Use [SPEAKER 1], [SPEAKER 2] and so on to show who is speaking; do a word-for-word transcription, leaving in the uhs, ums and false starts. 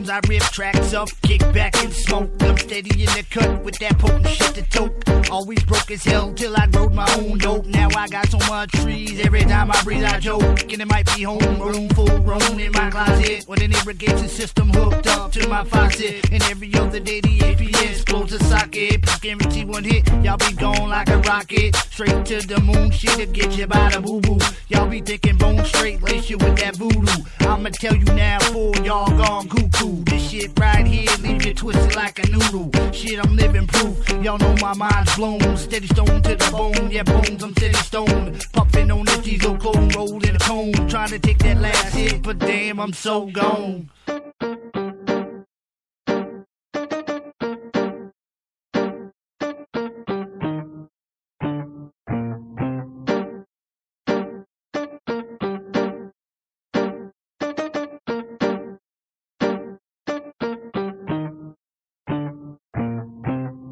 [SPEAKER 1] bones, I rip tracks up, kick back and smoke. I'm steady in the cut with that potent shit to toke. Always broke as hell till I rode my own dope. Now I got so much trees, every time I breathe I joke. And it might be home, room full grown in my closet, with an irrigation system hooked up to my faucet. And every other day the A P S blows a socket. Plus guarantee one hit, y'all be gone like a rocket. Straight to the moon, shit'll get you by the boo-boo. Y'all be thinking bone straight, lace you with that voodoo. I'ma tell you now, for y'all gone cuckoo. This shit right here leave you twisted like a noodle. Shit, I'm living proof, y'all know my mind's blown. Steady stone to the bone, yeah bones, I'm steady stone. Puffin' on this diesel cold, rolled in a cone. Trying to take that last hit, but damn, I'm so gone.